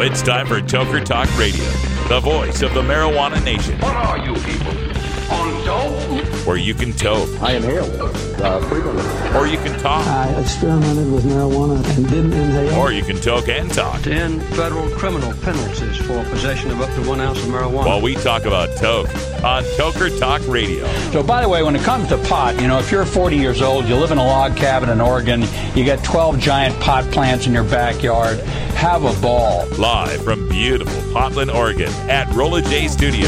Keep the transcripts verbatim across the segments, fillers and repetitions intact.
Now it's time for Toker Talk Radio, the voice of the marijuana nation. What are you people? On dope? Where you can toke. I inhale uh, frequently. Or you can talk. I experimented with marijuana and didn't inhale. Or you can toke and talk. ten federal criminal penalties for possession of up to one ounce of marijuana. While we talk about toke on Toker Talk Radio. So, by the way, when it comes to pot, you know, if you're forty years old, you live in a log cabin in Oregon, you got twelve giant pot plants in your backyard, have a ball. Live from beautiful Portland, Oregon at Rolla J Studios.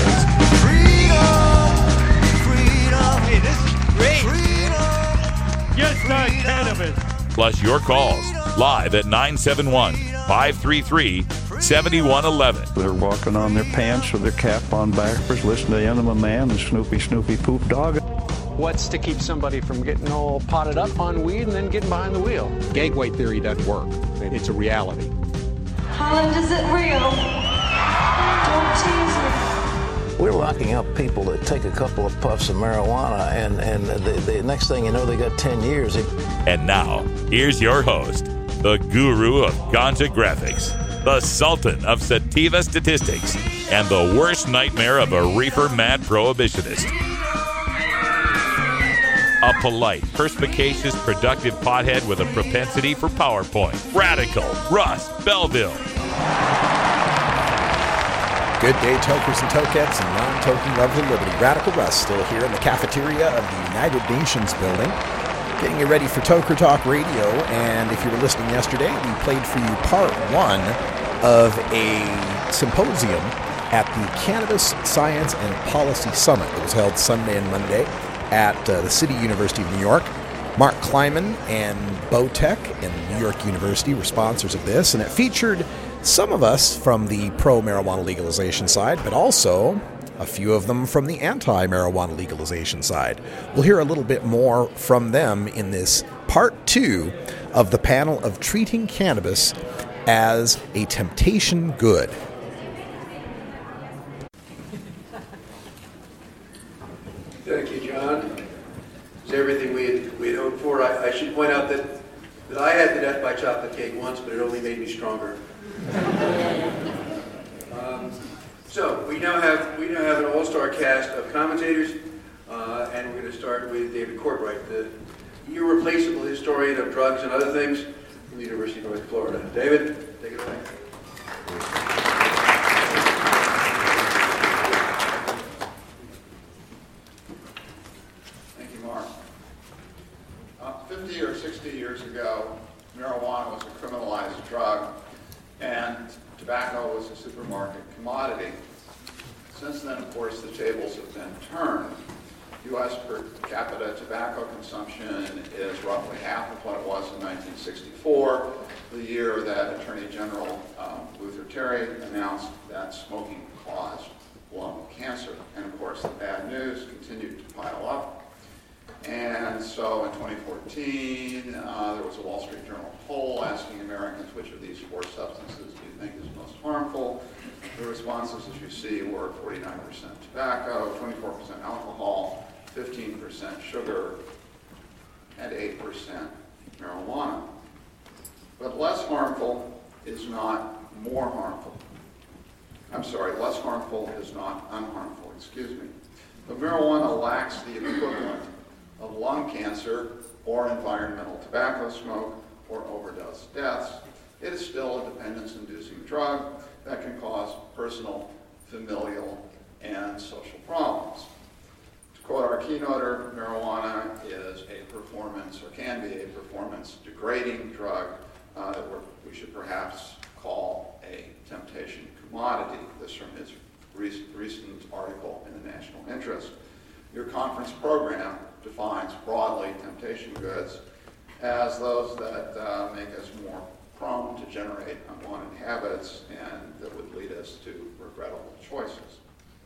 Hey, this is great. Freedom. Just not cannabis. Plus your calls live at nine seven one, five three three, seven one one one. They're walking on their pants with their cap on backwards, listening to Enema Man and Snoopy Snoopy Poop Dog. What's to keep somebody from getting all potted up on weed and then getting behind the wheel? Gateway theory doesn't work. It's a reality. Holland, is it real? Don't tease me. We're locking up people that take a couple of puffs of marijuana, and, and the, the next thing you know, they got ten years. And now, here's your host, the guru of ganja graphics, the sultan of sativa statistics, and the worst nightmare of a reefer mad prohibitionist. A polite, perspicacious, productive pothead with a propensity for PowerPoint. Radical Russ Belville. Good day, tokers and tokettes and non-toking lovers of liberty. Radical Russ still here in the cafeteria of the United Nations building, getting you ready for Toker Talk Radio. And if you were listening yesterday, we played for you part one of a symposium at the Cannabis Science and Policy Summit that was held Sunday and Monday at uh, the City University of New York. Mark Kleiman and Botech and New York University were sponsors of this, and it featured some of us from the pro-marijuana legalization side, but also a few of them from the anti-marijuana legalization side. We'll hear a little bit more from them in this part two of the panel of treating cannabis as a temptation good. Thank you, John. It's everything we had, we had hoped for. I, I should point out that, that I had the death by chocolate cake once, but it only made me stronger. um, so we now have we now have an all-star cast of commentators, uh, and we're going to start with David Courtwright, the irreplaceable historian of drugs and other things from the University of North Florida. David, take it away. Thank you, Mark. Uh, fifty or sixty years ago, marijuana was a criminalized drug, and tobacco was a supermarket commodity. Since then, of course, the tables have been turned. U S per capita tobacco consumption is roughly half of what it was in nineteen sixty-four, the year that Attorney General um, Luther Terry announced that smoking caused lung cancer. And of course, the bad news continued to pile up. And so in twenty fourteen, uh, there was a Wall Street Journal poll asking Americans which of these four substances do you think is most harmful. The responses, as you see, were forty-nine percent tobacco, twenty-four percent alcohol, fifteen percent sugar, and eight percent marijuana. But less harmful is not more harmful. I'm sorry, less harmful is not unharmful, excuse me. But marijuana lacks the equivalent of lung cancer or environmental tobacco smoke or overdose deaths. It is still a dependence-inducing drug that can cause personal, familial, and social problems. To quote our keynoter, marijuana is a performance, or can be a performance-degrading drug uh, that we're, we should perhaps call a temptation commodity. This from his recent, recent article in the National Interest. Your conference program defines broadly temptation goods as those that uh, make us more prone to generate unwanted habits and that would lead us to regrettable choices.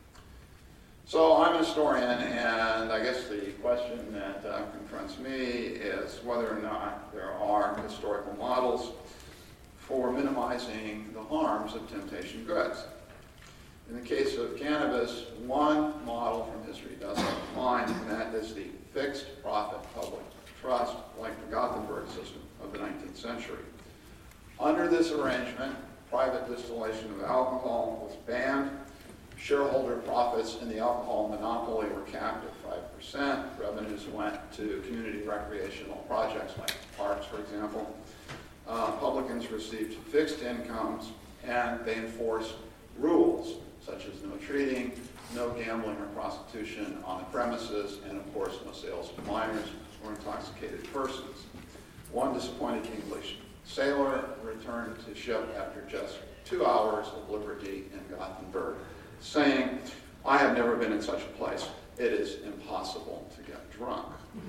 So I'm a historian, and I guess the question that uh, confronts me is whether or not there are historical models for minimizing the harms of temptation goods. In the case of cannabis, one model from history does come to mind, and that is the fixed profit public trust, like the Gothenburg system of the nineteenth century. Under this arrangement, Private distillation of alcohol was banned. Shareholder profits in the alcohol monopoly were capped at five percent. Revenues went to community recreational projects like parks, for example. Uh, publicans received fixed incomes, and they enforced rules such as no treating, no gambling or prostitution on the premises, and of course no sales to minors or intoxicated persons. One disappointed English sailor returned to ship after just two hours of liberty in Gothenburg, saying, "I have never been in such a place. It is impossible to get drunk."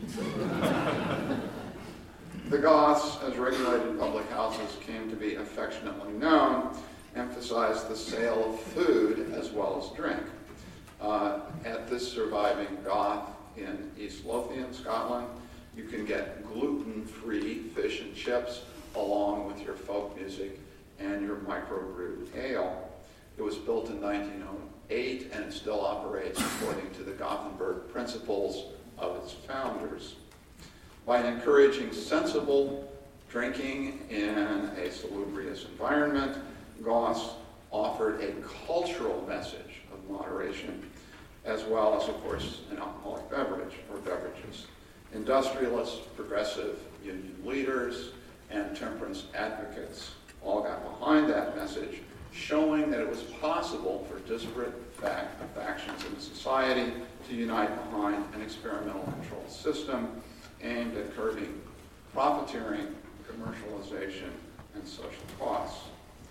The Goths, as regulated public houses came to be affectionately known, emphasized the sale of food as well as drink. Uh, at this surviving Goth in East Lothian, Scotland, you can get gluten-free fish and chips along with your folk music and your microbrewed ale. It was built in nineteen oh eight and it still operates according to the Gothenburg principles of its founders. By encouraging sensible drinking in a salubrious environment, Goths offered a cultural message of moderation, as well as, of course, an alcoholic beverage or beverages. Industrialists, progressive union leaders, and temperance advocates all got behind that message, showing that it was possible for disparate fact, factions in society to unite behind an experimental control system aimed at curbing profiteering, commercialization, and social costs.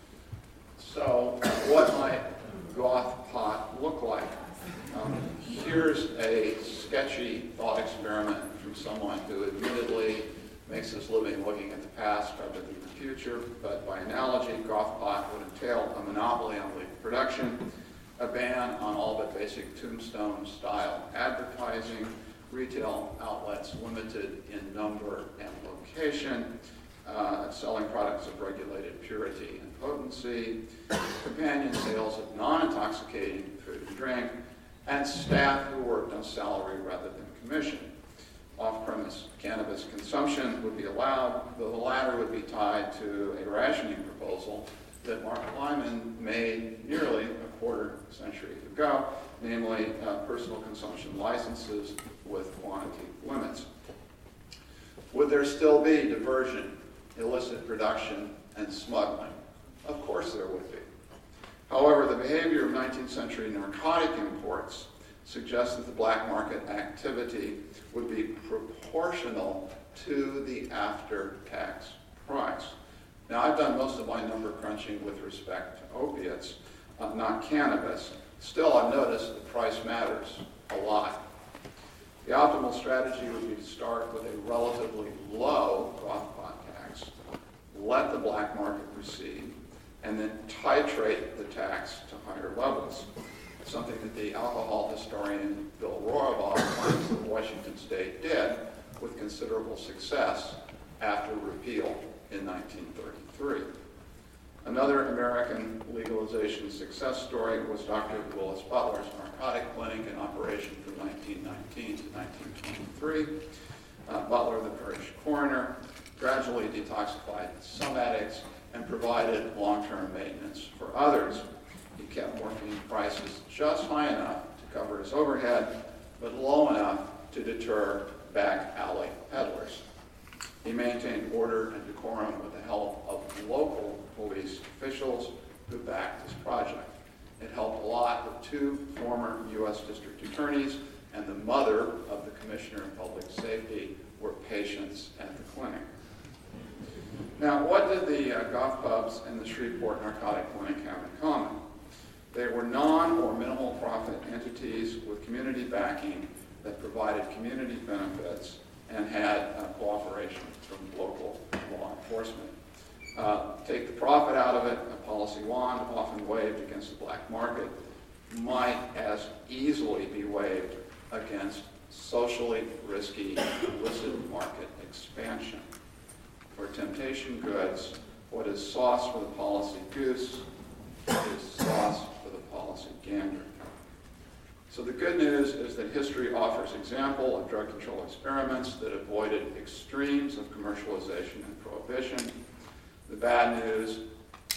So what might Goth pot look like? Um, here's a sketchy thought experiment from someone who admittedly makes his living looking at the past rather than the future, but by analogy, Goth pot would entail a monopoly on legal production, a ban on all but basic tombstone-style advertising, retail outlets limited in number and location, uh, selling products of regulated purity and potency, companion sales of non-intoxicating food and drink, and staff who worked on salary rather than commission. Off-premise cannabis consumption would be allowed, though the latter would be tied to a rationing proposal that Mark Lyman made nearly a quarter century ago, namely uh, personal consumption licenses with quantity limits. Would there still be diversion, illicit production, and smuggling? Of course there would be. However, the behavior of nineteenth century narcotic imports suggests that the black market activity would be proportional to the after-tax price. Now, I've done most of my number crunching with respect to opiates, uh, not cannabis. Still, I've noticed that price matters a lot. The optimal strategy would be to start with a relatively low Goth pot tax, let the black market recede, and then titrate the tax to higher levels, something that the alcohol historian Bill Rorabaugh claims that Washington State did with considerable success after repeal in nineteen thirty-three. Another American legalization success story was Doctor Willis Butler's narcotic clinic in operation from nineteen nineteen to nineteen twenty-three. Uh, Butler, the parish coroner, gradually detoxified some addicts and provided long-term maintenance for others. He kept morphine prices just high enough to cover his overhead, but low enough to deter back alley peddlers. He maintained order and decorum with the help of local police officials who backed his project. It helped a lot that two former U S district attorneys and the mother of the Commissioner of Public Safety were patients at the clinic. Now, what did the uh, Goth pubs and the Shreveport Narcotic Clinic have in common? They were non or minimal profit entities with community backing that provided community benefits and had uh, cooperation from local law enforcement. Uh, take the profit out of it, a policy wand often waved against the black market might as easily be waved against socially risky illicit market expansion. For temptation goods, what is sauce for the policy goose is sauce for the policy gander. So the good news is that history offers example of drug control experiments that avoided extremes of commercialization and prohibition. The bad news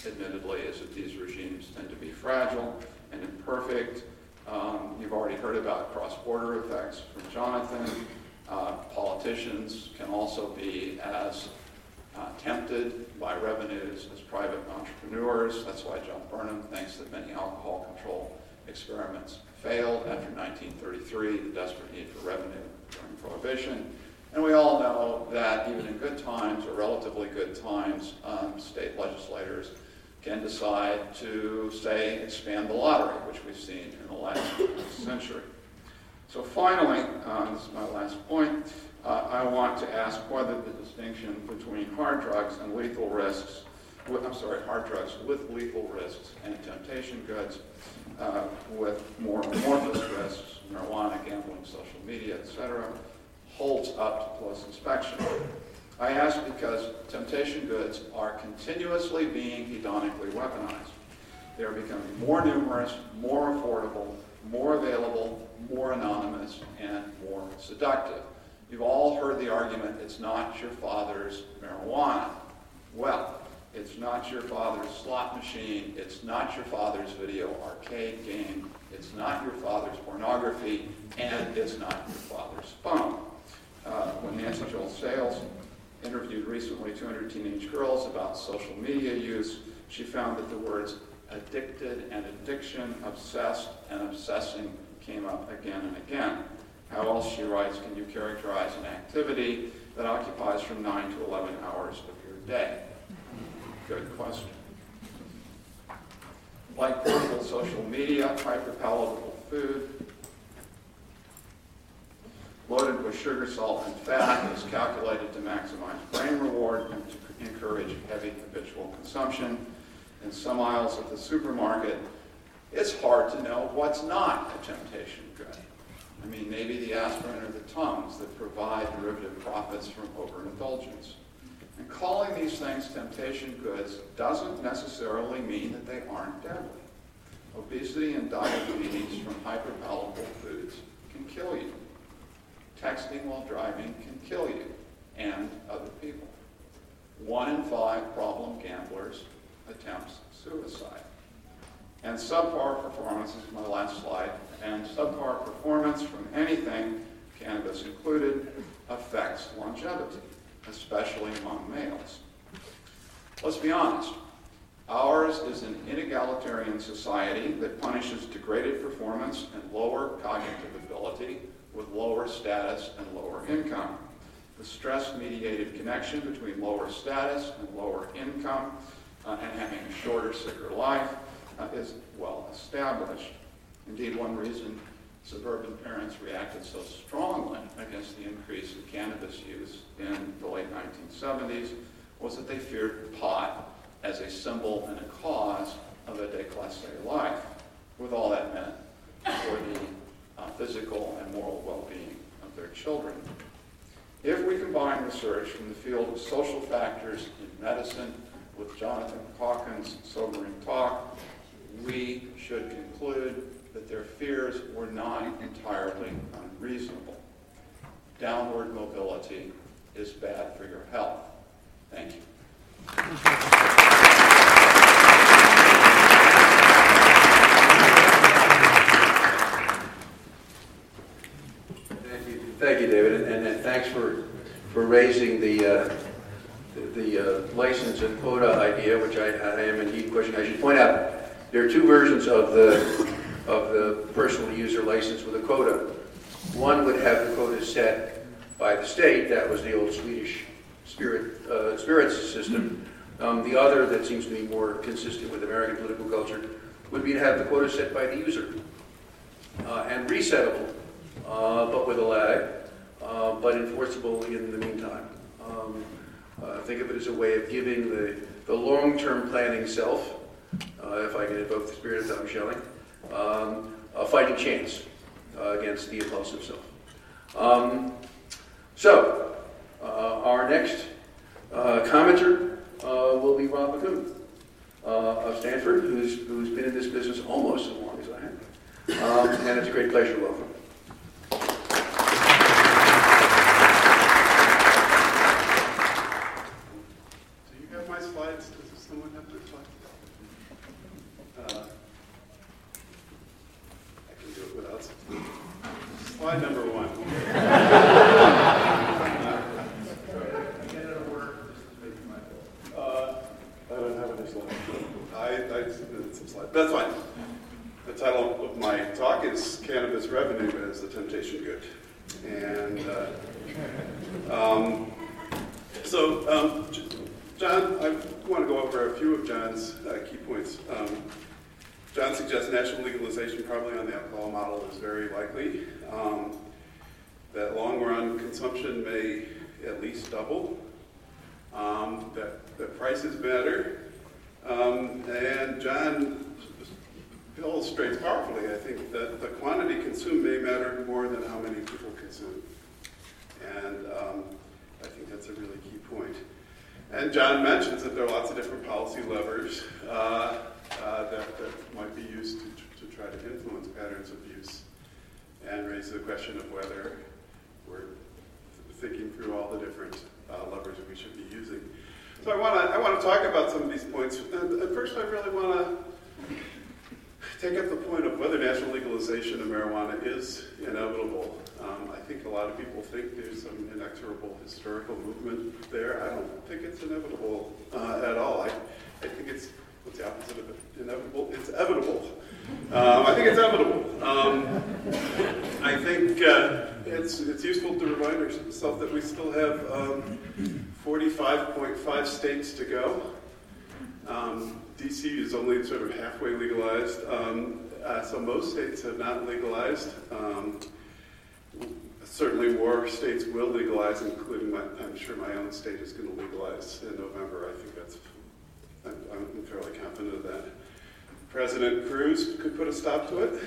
admittedly, is that these regimes tend to be fragile and imperfect. Um, you've already heard about cross-border effects from Jonathan. Uh, politicians can also be as uh, tempted by revenues as private entrepreneurs. That's why John Burnham thinks that many alcohol control experiments failed after nineteen thirty-three, the desperate need for revenue during Prohibition. And we all know that even in good times, or relatively good times, um, state legislators can decide to, say, expand the lottery, which we've seen in the last century. So finally, uh, this is my last point, uh, I want to ask whether the distinction between hard drugs and lethal risks, with, I'm sorry, hard drugs with lethal risks and temptation goods uh, with more amorphous risks, marijuana, gambling, social media, et cetera, holds up to close inspection. I ask because temptation goods are continuously being hedonically weaponized. They are becoming more numerous, more affordable, more available, more anonymous, and more seductive. You've all heard the argument, it's not your father's marijuana. Well, it's not your father's slot machine, it's not your father's video arcade game, it's not your father's pornography, and it's not your father's phone. Uh, when Nancy Joel Sales interviewed recently two hundred teenage girls about social media use, she found that the words addicted and addiction, obsessed and obsessing came up again and again. How else, she writes, can you characterize an activity that occupies from nine to eleven hours of your day? Good question. Like portable social media, hyper-palatable food, loaded with sugar, salt, and fat, is calculated to maximize brain reward and to encourage heavy habitual consumption. In some aisles of the supermarket, it's hard to know what's not a temptation good. I mean, maybe the aspirin or the Tums that provide derivative profits from overindulgence. And calling these things temptation goods doesn't necessarily mean that they aren't deadly. Obesity and diabetes from hyperpalatable foods can kill you. Texting while driving can kill you and other people. One in five problem gamblers attempts suicide. And subpar performance, this is my last slide, and subpar performance from anything, cannabis included, affects longevity, especially among males. Let's be honest. Ours is an inegalitarian society that punishes degraded performance and lower cognitive ability with lower status and lower income. The stress-mediated connection between lower status and lower income uh, and having a shorter, sicker life uh, is well established. Indeed, one reason suburban parents reacted so strongly against the increase in cannabis use in the late nineteen seventies was that they feared pot as a symbol and a cause of a déclassé life, with all that meant for the uh, physical and moral well-being of their children. If we combine research from the field of social factors in medicine with Jonathan Hawkins' sobering talk, we should conclude that their fears were not entirely unreasonable. Downward mobility is bad for your health. Thank you. Thank you, thank you, David, and, and thanks for for raising the uh, the, the uh, license and quota idea, which I, I am indeed questioning. I should point out there are two versions of the of the personal user license with a quota. One would have the quota set by the state. That was the old Swedish spirit uh, spirits system. Um, the other, that seems to be more consistent with American political culture, would be to have the quota set by the user uh, and resettable, uh, but with a lag, uh, but enforceable in the meantime. Um, uh, think of it as a way of giving the, the long-term planning self, uh, if I can invoke the spirit of Tom Schelling, um, a fighting chance uh, against the impulsive self. Um, so, uh, our next uh, commenter uh, will be Rob McCune uh, of Stanford, who's, who's been in this business almost as long as I have. Um, and it's a great pleasure to welcome. Do you have my slides? Does someone have my slides? slide number one. uh, I don't have any slides. I, I submitted some slides. That's fine. The title of my talk is Cannabis Revenue as a Temptation Good. And uh, um, so, um, John, I want to go over a few of John's uh, key points. Um, John suggests national legalization probably on the alcohol model is very likely. Um, that long-run consumption may at least double. Um, that, that prices matter. Um, and John illustrates powerfully, I think, that the quantity consumed may matter more than how many people consume. And um, I think that's a really key point. And John mentions that there are lots of different policy levers uh, uh, that, that might be used to, to try to influence patterns of use and raise the question of whether we're thinking through all the different uh, levers that we should be using. So I want to I want to talk about some of these points. And, and first, I really want to take up the point of whether national legalization of marijuana is inevitable. Um, I think a lot of people think there's some inexorable historical movement there. I don't think it's inevitable uh, at all. I, I think it's, what's the opposite of it? Inevitable? It's evitable. Um, I think it's evitable. Um, I think uh, it's it's useful to remind ourselves that we still have um, forty-five point five states to go. Um, D C is only sort of halfway legalized, um, uh, so most states have not legalized. Um, certainly more states will legalize, including my, I'm sure my own state is going to legalize in November. I think that's, I'm, I'm fairly confident of that. President Cruz could put a stop to it.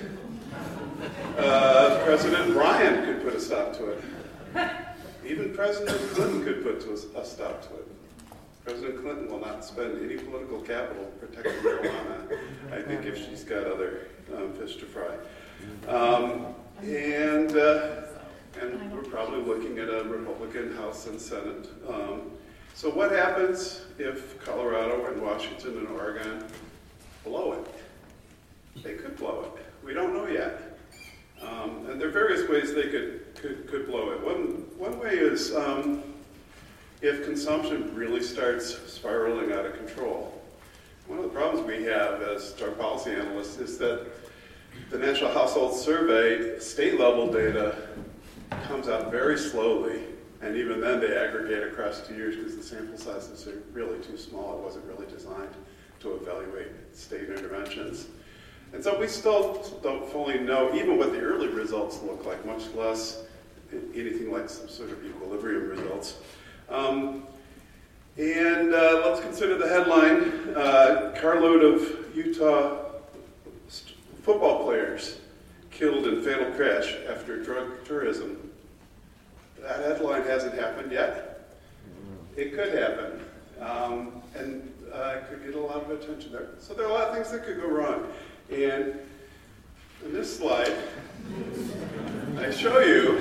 Uh, President Ryan could put a stop to it. Even President Clinton could put to a, a stop to it. President Clinton will not spend any political capital protecting marijuana, I think, if she's got other um, fish to fry. Um, and, uh, and we're probably looking at a Republican House and Senate. Um, so what happens if Colorado and Washington and Oregon blow it? They could blow it. We don't know yet. Um, and there are various ways they could, could, could blow it. One, one way is um, if consumption really starts spiraling out of control. One of the problems we have as drug policy analysts is that the National Household Survey state-level data comes out very slowly, and even then they aggregate across two years because the sample sizes are really too small. It wasn't really designed to evaluate state interventions. And so we still don't fully know even what the early results look like, much less anything like some sort of equilibrium results. Um, and uh, let's consider the headline, uh, carload of Utah st- football players killed in fatal crash after drug tourism. That headline hasn't happened yet. It could happen. Um, and uh, it could get a lot of attention there. So there are a lot of things that could go wrong. And in this slide, I show you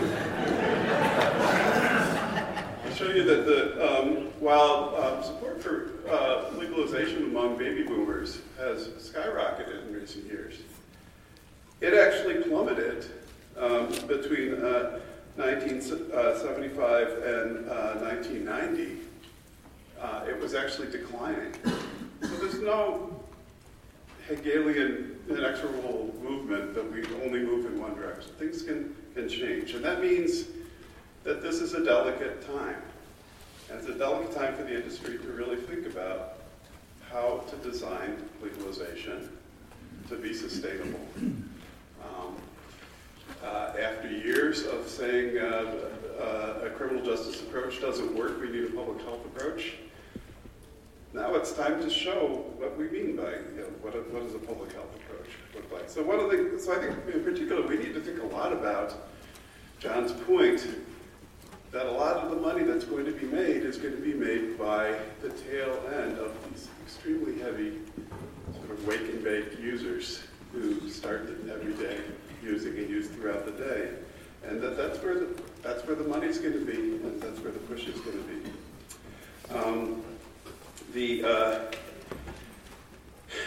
I show you that the um, while um, support for uh, legalization among baby boomers has skyrocketed in recent years, it actually plummeted um, between uh, nineteen seventy-five and uh, nineteen ninety. Uh, it was actually declining. So there's no Hegelian inexorable movement that we only move in one direction. Things can, can change. And that means that this is a delicate time. And it's a delicate time for the industry to really think about how to design legalization to be sustainable. Um, uh, after years of saying uh, uh, a criminal justice approach doesn't work, we need a public health approach. Now it's time to show what we mean by, you know, what, what does a public health approach look like. So one of the, so I think in particular we need to think a lot about John's point that a lot of the money that's going to be made is going to be made by the tail end of these extremely heavy sort of wake and bake users who start every day using and use throughout the day. And that that's where the, that's where the money's going to be, and that's where the push is going to be. Um, The uh,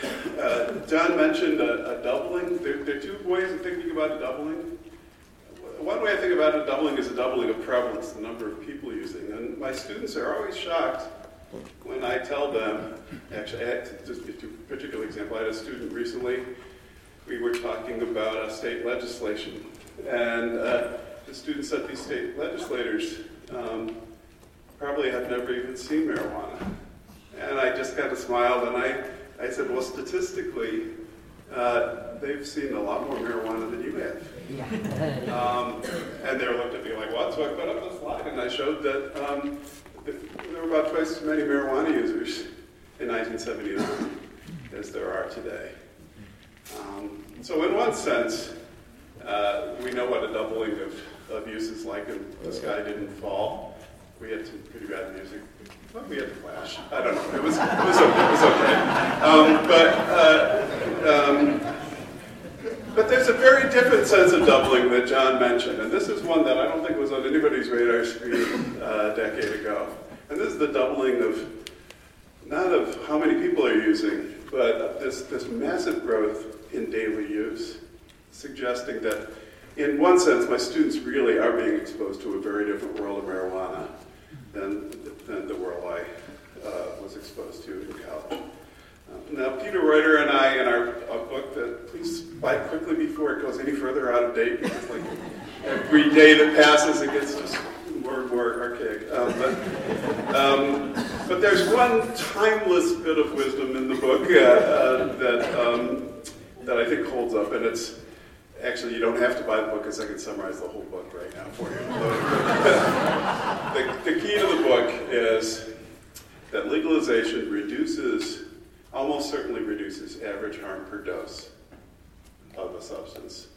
uh, John mentioned a, a doubling. There, there are two ways of thinking about a doubling. one way I think about a doubling is a doubling of prevalence, the number of people using. And my students are always shocked when I tell them, actually, I had to, just a particular example, I had a student recently, we were talking about uh, state legislation, and uh, the student said these state legislators um, probably have never even seen marijuana. And I just kind of smiled, and I, I said, well, statistically, uh, they've seen a lot more marijuana than you have. Yeah. um, and they looked at me like, what? So I put up a slide, and I showed that um, there were about twice as many marijuana users in nineteen seventy-nine as there are today. Um, so in one sense, uh, we know what a doubling of, of use is like, and the sky didn't fall. We had some pretty bad music. Well, we had the Clash. I don't know. It was, it was, it was okay. Um, but, uh, um, but there's a very different sense of doubling that John mentioned, and this is one that I don't think was on anybody's radar screen uh, a decade ago. And this is the doubling of, not of how many people are using, but this, this massive growth in daily use, suggesting that in one sense, my students really are being exposed to a very different world of marijuana than, than the world I uh, was exposed to in college. Uh, now, Peter Reuter and I, in our, our book, that please buy it quickly before it goes any further out of date, because like every day that passes, it gets just more and more archaic. Um, but, um, but there's one timeless bit of wisdom in the book uh, uh, that um, that I think holds up, and it's actually, you don't have to buy the book because I can summarize the whole book right now for you. the, the key to the book is that legalization reduces, almost certainly reduces average harm per dose of a substance.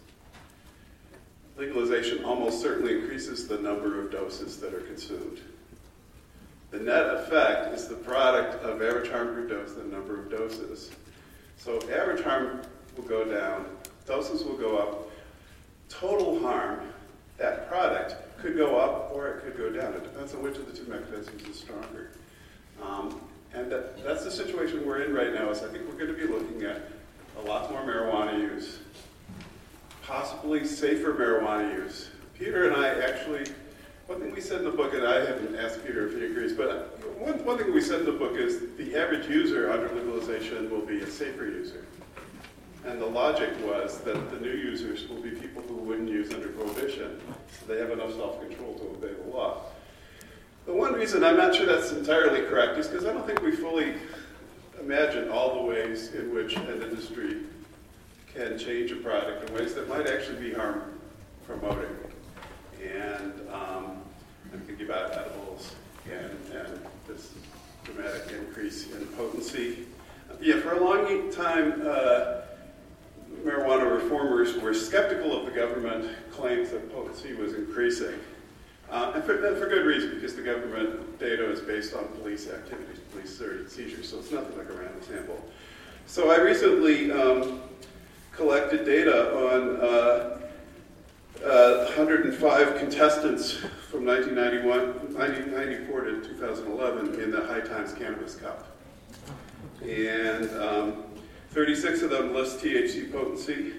Legalization almost certainly increases the number of doses that are consumed. The net effect is the product of average harm per dose, the number of doses. So average harm will go down, doses will go up. Total harm, that product, could go up or it could go down. It depends on which of the two mechanisms is stronger. Um, and that, that's the situation we're in right now, is I think we're going to be looking at a lot more marijuana use, possibly safer marijuana use. Peter and I actually, one thing we said in the book, and I haven't asked Peter if he agrees, but one, one thing we said in the book is the average user under legalization will be a safer user. And the logic was that the new users will be people who wouldn't use under prohibition, so they have enough self-control to obey the law. The one reason I'm not sure that's entirely correct is because I don't think we fully imagine all the ways in which an industry can change a product in ways that might actually be harm promoting. And um, I'm thinking about edibles and, and this dramatic increase in potency. Yeah, for a long time, uh, marijuana reformers were skeptical of the government claims that potency was increasing. Uh, and, for, and for good reason, because the government data is based on police activities, police seizures, so it's nothing like a random sample. So I recently um, collected data on uh, uh, one hundred five contestants from nineteen ninety-one, nineteen ninety-four to two thousand eleven in the High Times Cannabis Cup. And um, thirty-six of them list T H C potency,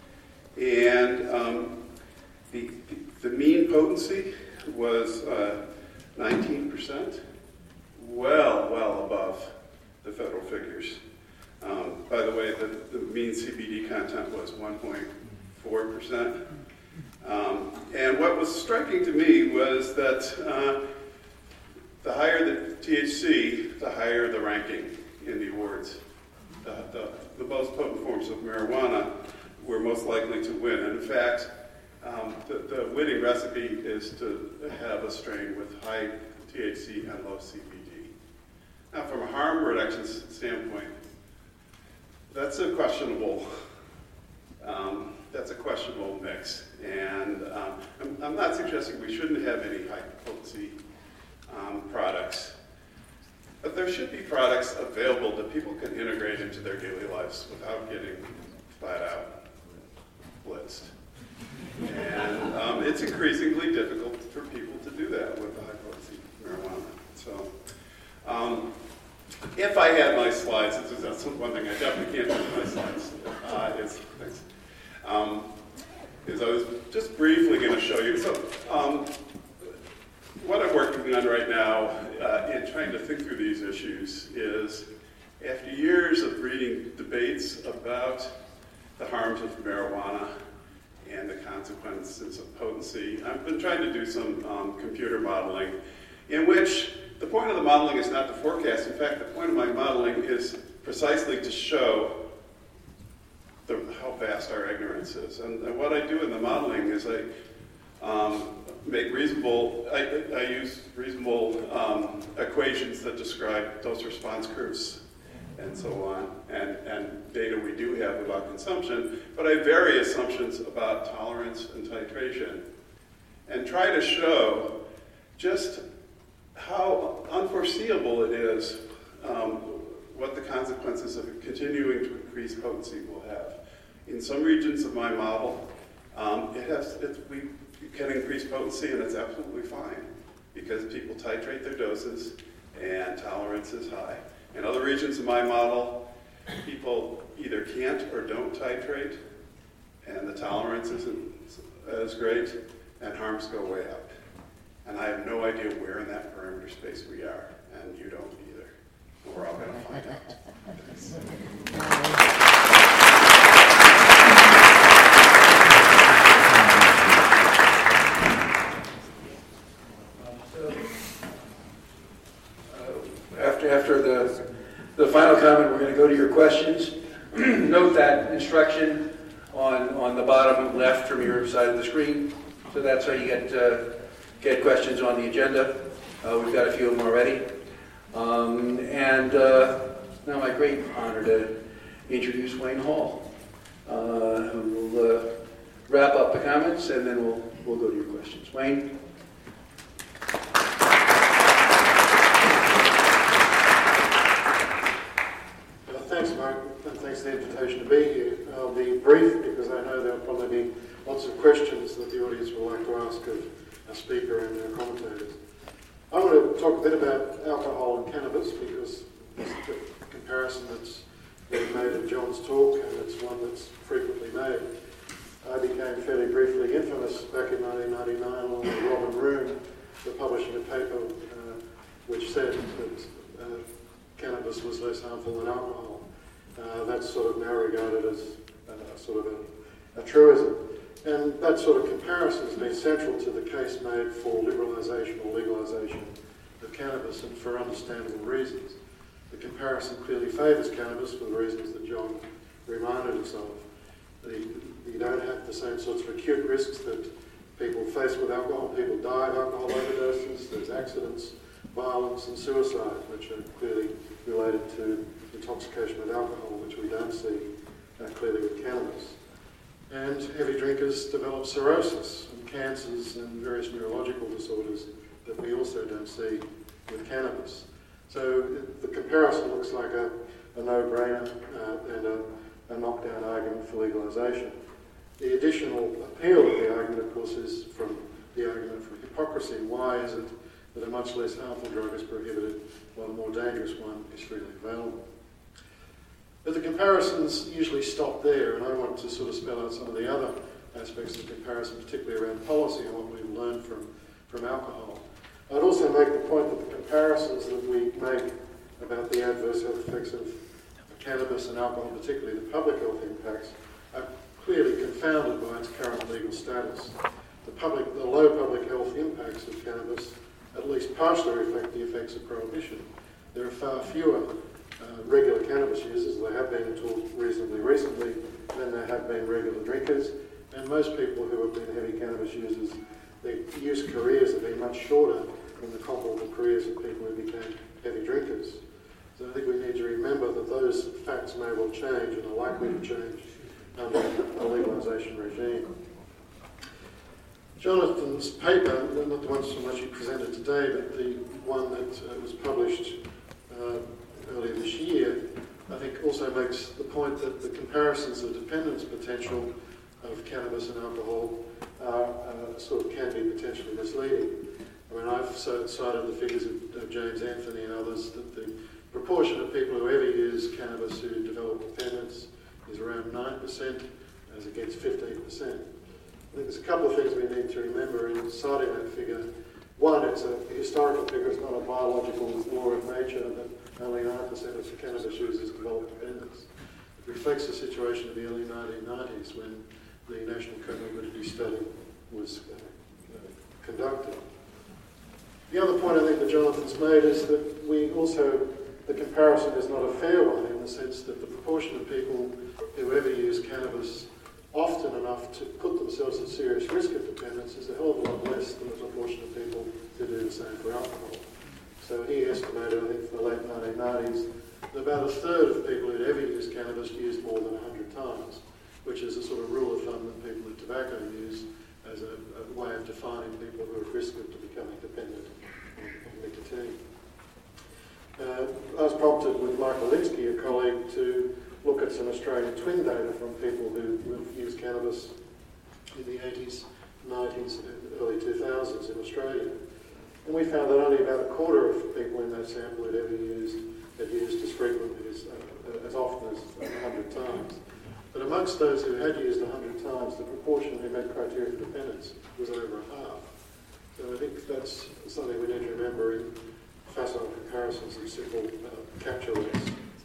and um, the, the mean potency was uh, nineteen percent, well, well above the federal figures. Um, by the way, the, the mean C B D content was one point four percent. Um, and what was striking to me was that uh, the higher the T H C, the higher the ranking in the awards. The, the, the most potent forms of marijuana were most likely to win. And in fact, um, the, the winning recipe is to have a strain with high T H C and low C B D. Now, from a harm reduction standpoint, that's a questionable, um, that's a questionable mix. And um, I'm, I'm not suggesting we shouldn't have any high potency um, products. But there should be products available that people can integrate into their daily lives without getting flat out blitzed. And um, it's increasingly difficult for people to do that with high potency marijuana. So um, if I had my slides, that's one thing I definitely can't do with my slides, uh, is, um, is I was just briefly going to show you. So, um, what I'm working on right now uh, in trying to think through these issues is, after years of reading debates about the harms of marijuana and the consequences of potency, I've been trying to do some um, computer modeling in which the point of the modeling is not to forecast. In fact, the point of my modeling is precisely to show the, how vast our ignorance is. And, and what I do in the modeling is I um, make reasonable, I, I use reasonable um, equations that describe dose response curves and so on, and, and data we do have about consumption, but I vary assumptions about tolerance and titration, and try to show just how unforeseeable it is um, what the consequences of continuing to increase potency will have. In some regions of my model, um, it has, it, we can increase potency and it's absolutely fine because people titrate their doses and tolerance is high. In other regions of my model, people either can't or don't titrate, and the tolerance isn't as great, and harms go way up. And I have no idea where in that parameter space we are, and you don't either. And we're all going to find out. After, after the, the final comment, we're going to go to your questions. Note that instruction on, on the bottom left from your side of the screen. So that's how you get, uh, get questions on the agenda. Uh, we've got a few of them already. Um, and uh, now my great honor to introduce Wayne Hall, uh, who will uh, wrap up the comments, and then we'll, we'll go to your questions. Wayne? Thanks, Mark, and thanks for the invitation to be here. I'll be brief because I know there'll probably be lots of questions that the audience will like to ask of our speaker and our commentators. I want to talk a bit about alcohol and cannabis because it's the comparison that's been made in John's talk, and it's one that's frequently made. I became fairly briefly infamous back in nineteen ninety-nine along with Robin Room for publishing a paper uh, which said that uh, cannabis was less harmful than alcohol. Uh, that's sort of now regarded as uh, sort of a, a truism. And that sort of comparison has been central to the case made for liberalisation or legalisation of cannabis, and for understandable reasons. The comparison clearly favours cannabis for the reasons that John reminded us of. The, you don't have the same sorts of acute risks that people face with alcohol. People die of alcohol overdoses, there's accidents, violence and suicide, which are clearly related to intoxication with alcohol, which we don't see uh, clearly with cannabis. And heavy drinkers develop cirrhosis and cancers and various neurological disorders that we also don't see with cannabis. So the comparison looks like a, a no-brainer uh, and a, a knockdown argument for legalisation. The additional appeal of the argument, of course, is from the argument for hypocrisy. Why is it that a much less harmful drug is prohibited while a more dangerous one is freely available? But the comparisons usually stop there, and I want to sort of spell out some of the other aspects of comparison, particularly around policy and what we've learned from, from alcohol. I'd also make the point that the comparisons that we make about the adverse health effects of cannabis and alcohol, particularly the public health impacts, are clearly confounded by its current legal status. The, public, the low public health impacts of cannabis at least partially reflect the effects of prohibition. There are far fewer uh, regular cannabis users, there have been until reasonably recently, than there have been regular drinkers, and most people who have been heavy cannabis users, their use careers have been much shorter than the comparable careers of people who became heavy drinkers. So I think we need to remember that those facts may well change and are likely to change under a legalisation regime. Jonathan's paper, not the one so much he presented today, but the one that uh, was published uh, earlier this year, I think also makes the point that the comparisons of dependence potential of cannabis and alcohol are, uh, sort of can be potentially misleading. I mean, I've so cited the figures of, of James Anthony and others that the proportion of people who ever use cannabis who develop dependence is around nine percent as against fifteen percent. I think there's a couple of things we need to remember in citing that figure. One, it's a historical figure, it's not a biological law of nature that only nine percent of cannabis users develop dependence. It reflects the situation of the early nineteen nineties when the National Comorbidity Study was uh, uh, conducted. The other point I think that Jonathan's made is that we also, the comparison is not a fair one in the sense that the proportion of people who ever use cannabis often enough to put themselves at serious risk of dependence is a hell of a lot less than the proportion of people who do the same for alcohol. So he estimated, I think, for the late nineteen nineties, that about a third of people who'd ever used cannabis used more than one hundred times, which is a sort of rule of thumb that people with tobacco use as a, a way of defining people who are at risk of becoming dependent on nicotine. Uh, I was prompted with Michael Linsky, a colleague, to look at some Australian twin data from people who, who've used cannabis in the eighties, nineties and early two thousands in Australia. And we found that only about a quarter of people in that sample had ever used, had used as frequently, as, uh, as often as one hundred times. But amongst those who had used one hundred times, the proportion who met criteria for dependence was over a half. So I think that's something we need to remember in facile comparisons of simple uh, capture rates.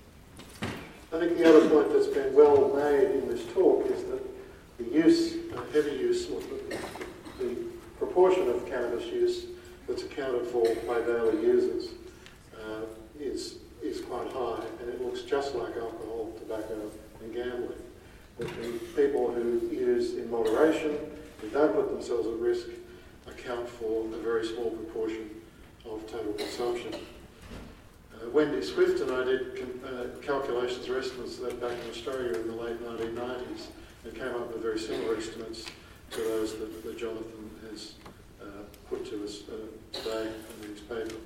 I think the other point that's been well made in this talk is that the use, uh, heavy use, or the, the proportion of cannabis use that's accounted for by daily users uh, is, is quite high, and it looks just like alcohol, tobacco and gambling. But the people who use in moderation, who don't put themselves at risk, account for a very small proportion of total consumption. Uh, Wendy Swift and I did uh, calculations or estimates of that back in Australia in the late nineteen nineties and came up with very similar estimates to those that, that Jonathan has uh, put to us uh, today in his paper.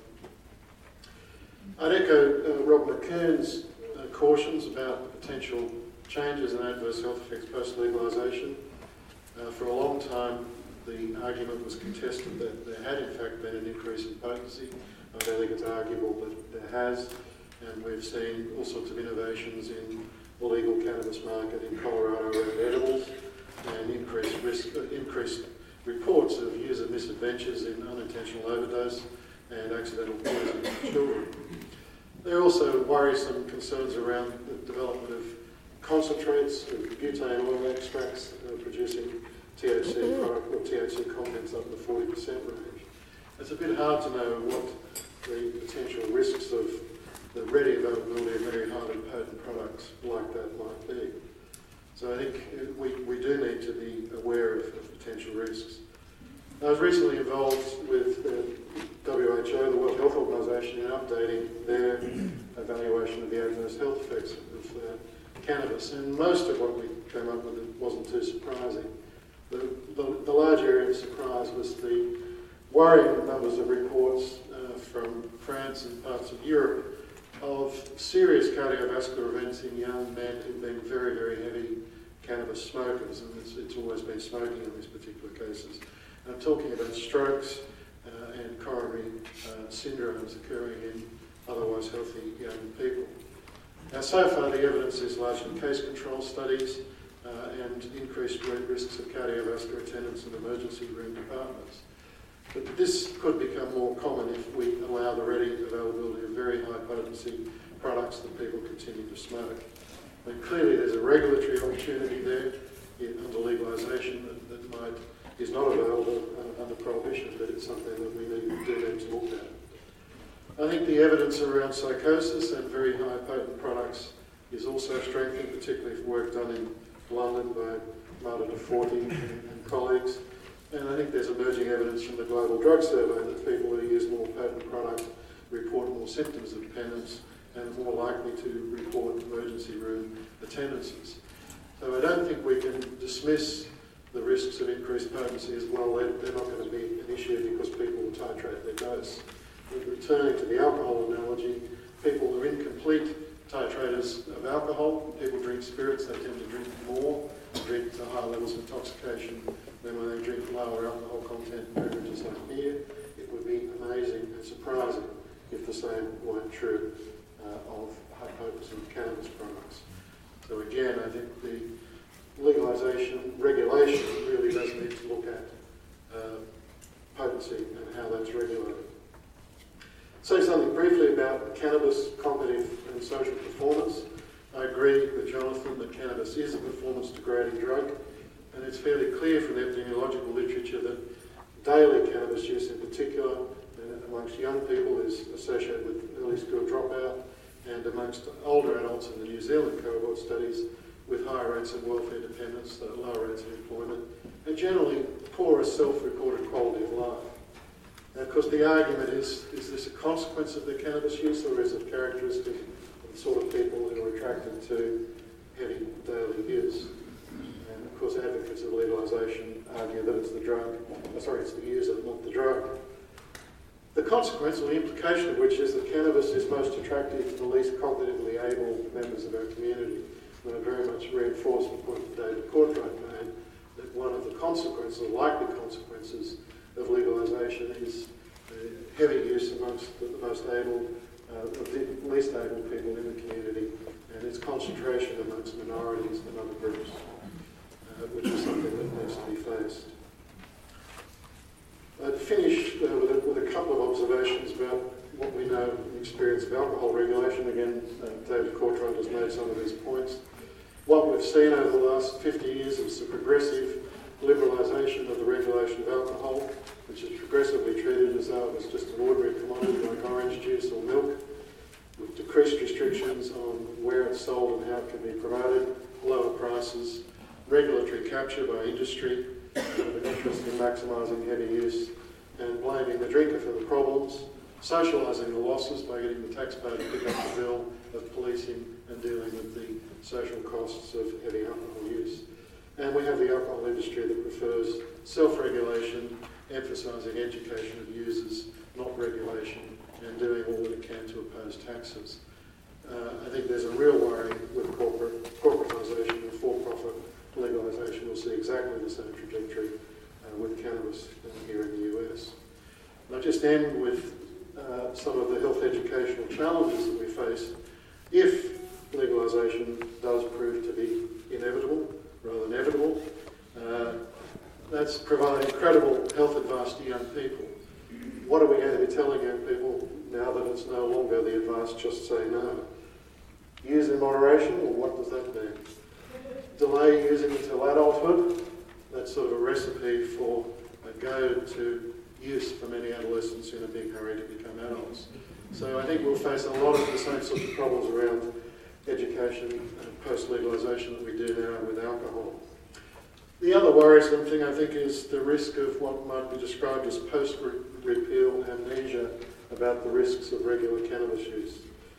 I'd echo uh, Rob McKeown's uh, cautions about the potential changes and adverse health effects post-legalisation. Uh, for a long time, the argument was contested that there had in fact been an increase in potency. I don't think it's arguable that there has, and we've seen all sorts of innovations in the legal cannabis market in Colorado around edibles, and increased risk, uh, increased reports of user misadventures in unintentional overdose and accidental poisoning of children. There are also worrisome concerns around the development of concentrates, of butane oil extracts that are producing T H C product or T H C contents up in the forty percent range. It's a bit hard to know what the potential risks of the ready availability of very highly potent products like that might be. So I think we, we do need to be aware of, of potential risks. I was recently involved with the W H O, the World Health Organization, in updating their evaluation of the adverse health effects of uh, cannabis, and most of what we came up with wasn't too surprising. The, the, the large area of surprise was the worrying numbers of reports uh, from France and parts of Europe of serious cardiovascular events in young men who've been very, very heavy cannabis smokers, and it's, it's always been smoking in these particular cases. And I'm talking about strokes uh, and coronary uh, syndromes occurring in otherwise healthy young people. Now, so far the evidence is largely case control studies uh, and increased risks of cardiovascular attendance in emergency room departments. But this could become more common if we allow the ready availability of very high potency products that people continue to smoke. I mean, clearly there's a regulatory opportunity there in, under legalisation that, that might, is not available uh, under prohibition, but it's something that we need, do need to look at. I think the evidence around psychosis and very high potent products is also strengthened, particularly for work done in London by Marta DeForti and colleagues. And I think there's emerging evidence from the Global Drug Survey that people who use more potent product report more symptoms of dependence and are more likely to report emergency room attendances. So I don't think we can dismiss the risks of increased potency as well. They're, they're not going to be an issue because people will titrate their dose. But returning to the alcohol analogy, people are incomplete titrators of alcohol. People drink spirits, they tend to drink more, drink to higher levels of intoxication than when they drink lower alcohol content beverages like beer. It would be amazing and surprising if the same weren't true uh, of high potency cannabis products. So again, I think the legalisation, regulation really does need cannabis cognitive and social performance. I agree with Jonathan that cannabis is a performance-degrading drug, and it's fairly clear from the epidemiological literature that daily cannabis use in particular uh, amongst young people is associated with early school dropout, and amongst older adults in the New Zealand cohort studies with higher rates of welfare dependence, uh, lower rates of employment, and generally poorer self-reported quality of life. And of course the argument is, is this a consequence of the cannabis use, or is it characteristic of the sort of people who are attracted to heavy daily use? And of course advocates of legalisation argue that it's the drug, sorry, it's the user, not the drug. The consequence, or the implication of which, is that cannabis is most attractive to the least cognitively able members of our community. And I very much reinforce the point that David Courtwright made, that one of the consequences, or likely consequences, of legalisation is uh, heavy use amongst the, the most able, uh, the least able people in the community, and its concentration amongst minorities and other groups, uh, which is something that needs to be faced. I'd finish uh, with, a, with a couple of observations about what we know from the experience of alcohol regulation. Again, uh, David Courtwright has made some of these points. What we've seen over the last fifty years is a progressive liberalisation of the regulation of alcohol, which is progressively treated as though it was just an ordinary commodity like orange juice or milk, with decreased restrictions on where it's sold and how it can be promoted, lower prices, regulatory capture by industry, with an interest in maximising heavy use, and blaming the drinker for the problems, socialising the losses by getting the taxpayer to pick up the bill of policing and dealing with the social costs of heavy alcohol use. And we have the alcohol industry that prefers self-regulation, emphasising education of users, not regulation, and doing all that it can to oppose taxes. Uh, I think there's a real worry with corporate corporatisation and for-profit legalisation. We'll see exactly the same trajectory uh, with cannabis here in the U S. And I'll just end with uh, some of the health educational challenges that we face if legalisation does prove to be inevitable rather than inevitable. Uh, that's providing credible health advice to young people. What are we going to be telling young people now that it's no longer the advice just say no? Use in moderation, or what does that mean? Delay using until adulthood. That's sort of a recipe for a go to use for many adolescents in a big hurry to become adults. So I think we'll face a lot of the same sorts of problems around education and post-legalisation that we do now with alcohol. The other worrisome thing, I think, is the risk of what might be described as post-repeal amnesia about the risks of regular cannabis use.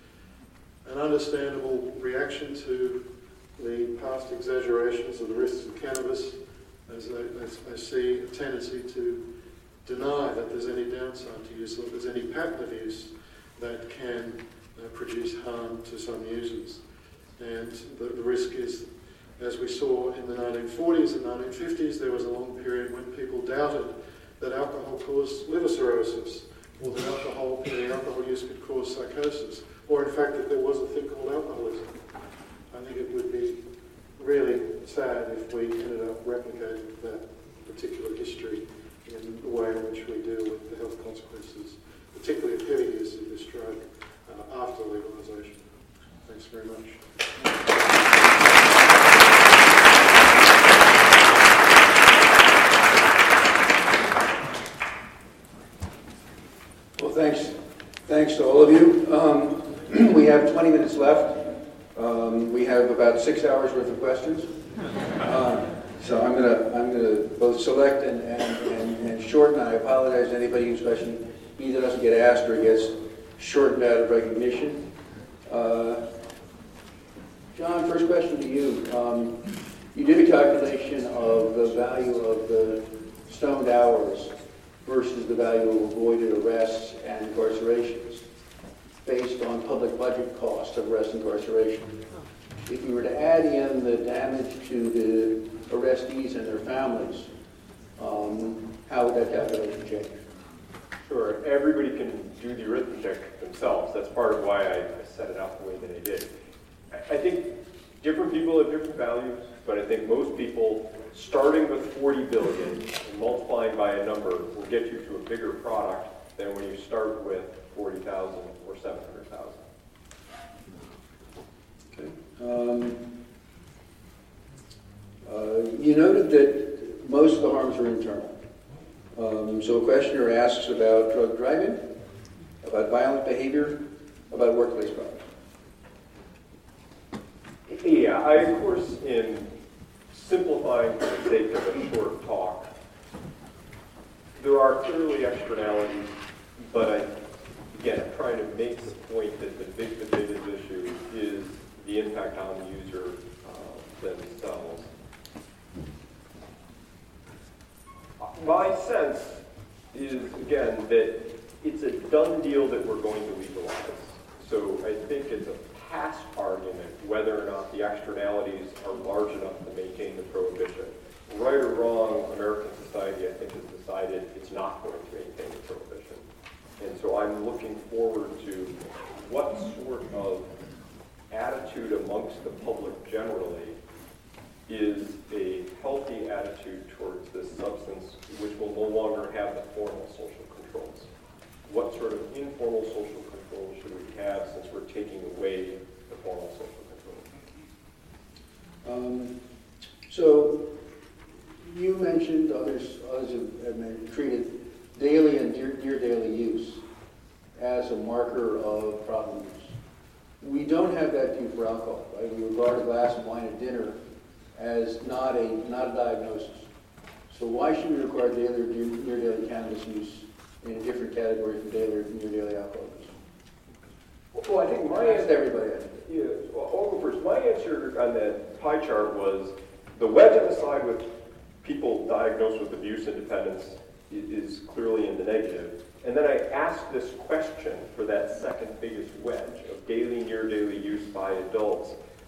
An understandable reaction to the past exaggerations of the risks of cannabis, as I, as I see a tendency to deny that there's any downside to use, or that there's any pattern of use that can uh, produce harm to some users. And the, the risk is, as we saw in the nineteen forties and nineteen fifties, there was a long period when people doubted that alcohol caused liver cirrhosis, or that alcohol, the alcohol use could cause psychosis, or in fact that there was a thing called alcoholism. I think it would be really sad if we ended up replicating that particular history in the way in which we deal with the health consequences, particularly of heavy use of this drug uh, after legalisation. Thanks very much. Well, thanks. Thanks to all of you. Um, we have twenty minutes left. Um, we have about six hours worth of questions. Um, so I'm gonna I'm gonna both select and, and, and, and shorten. I apologize to anybody whose question either doesn't get asked or gets shortened out of recognition. Uh, John, first question to you. Um, you did a calculation of the value of the stoned hours versus the value of avoided arrests and incarcerations based on public budget cost of arrest and incarceration. If you were to add in the damage to the arrestees and their families, um, how would that calculation change? Sure. Everybody can do the arithmetic themselves. That's part of why I, I set it up the way that I did. I, I think different people have different values, but I think most people, starting with forty billion and multiplying by a number, will get you to a bigger product than when you start with forty thousand or seven hundred thousand. Okay. Um, uh, you noted that most of the harms are internal. Um, so a questioner asks about drug driving, about violent behavior, about workplace problems. Yeah, I, of course, in simplifying for the sake of a short talk, there are clearly externalities, but I, again, I'm trying to make the point that the big potatoes issue is the impact on the user uh, themselves. My sense is, again, that it's a done deal that we're going to legalize. So I think it's a past argument whether or not the externalities are large enough to maintain the prohibition. Right or wrong, American society, I think, has decided it's not going to maintain the prohibition. And so I'm looking forward to what sort of attitude amongst the public generally is a healthy attitude towards this substance, which will no longer have the formal social controls. What sort of informal social controls should we have since we're taking away the formal social controls? Um, so you mentioned, others, others have, have mentioned, treated daily and near, near daily use as a marker of problem use. We don't have that view for alcohol, right? We regard a glass of wine at dinner as not a not a diagnosis. So why should we require daily or near daily cannabis use in a different category from daily or near daily alcohol use? Well, I think my answer answer, everybody. yeah, well, I'll go first. My answer on that pie chart was the wedge on the side with people diagnosed with abuse and dependence is clearly in the negative. And then I asked this question for that second biggest wedge of daily, near daily use by adults.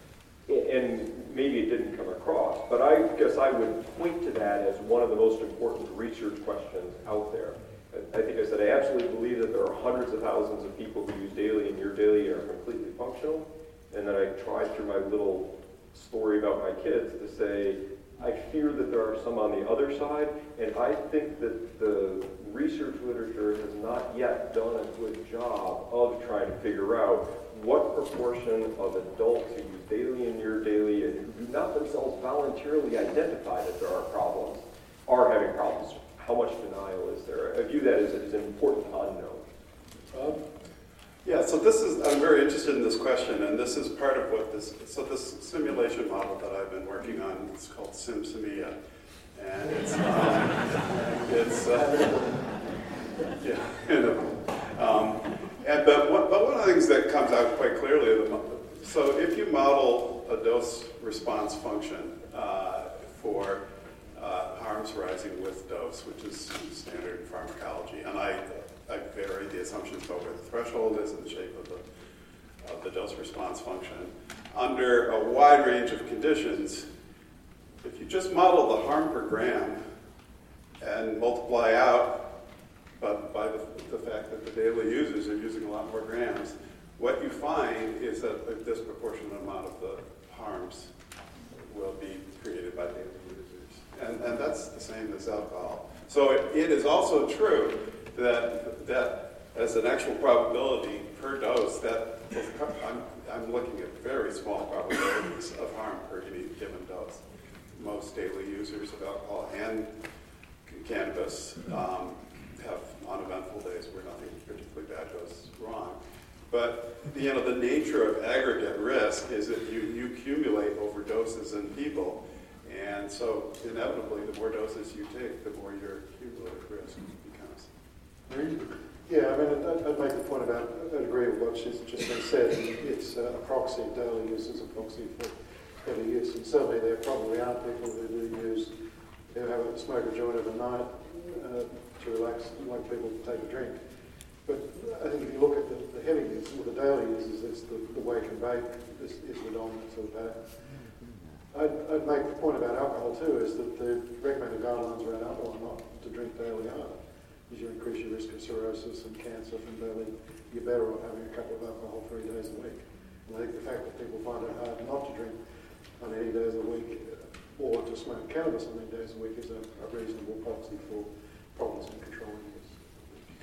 And maybe it didn't come across, but I guess I would point to that as one of the most important research questions out there. I think I said I absolutely believe that there are hundreds of thousands of people who use daily and near daily and are completely functional. And then I tried through my little story about my kids to say, I fear that there are some on the other side, and I think that the research literature has not yet done a good job of trying to figure out what proportion of adults who use daily and near daily and who do not themselves voluntarily identify that there are problems are having problems. How much denial is there? I view that as, as an important unknown. Um, yeah, so this is, I'm very interested in this question, and this is part of what this, so this simulation model that I've been working on, it's called SimSimia, and it's, um, it's, uh, yeah, you know, um, and, but, one, but one of the things that comes out quite clearly, so if you model a dose response function uh, for uh, harms rising with dose, which is standard pharmacology, and I, I vary the assumptions about where the threshold is and the shape of the, of the dose response function. Under a wide range of conditions, if you just model the harm per gram and multiply out but by the, the fact that the daily users are using a lot more grams, what you find is that a disproportionate amount of the harms will be created by daily users. And, and that's the same as alcohol. So it, it is also true that, that as an actual probability per dose, that I'm, I'm looking at very small probabilities of harm per any given dose. Most daily users of alcohol and cannabis um, have uneventful days where nothing particularly bad goes wrong. But you know, the nature of aggregate risk is that you, you accumulate overdoses in people, and so inevitably the more doses you take, the more your cumulative risk becomes. Yeah, I mean, I'd, I'd make the point about, I'd agree with what she's just been said. It's a proxy, daily use is a proxy for daily use, and certainly there probably are people who do use, who have a smoke a joint overnight uh, to relax, like people take a drink. But I think if you look at the, the heavy use, or the daily uses, it's the, the wake and bake is, is the dominant sort of pattern. I'd, I'd make the point about alcohol too, is that the recommended guidelines around alcohol are not to drink daily either. As you increase your risk of cirrhosis and cancer from daily, you're better off having a couple of alcohol three days a week. And I think the fact that people find it hard not to drink on any days a week or to smoke cannabis on any days a week is a, a reasonable proxy for problems in controlling this.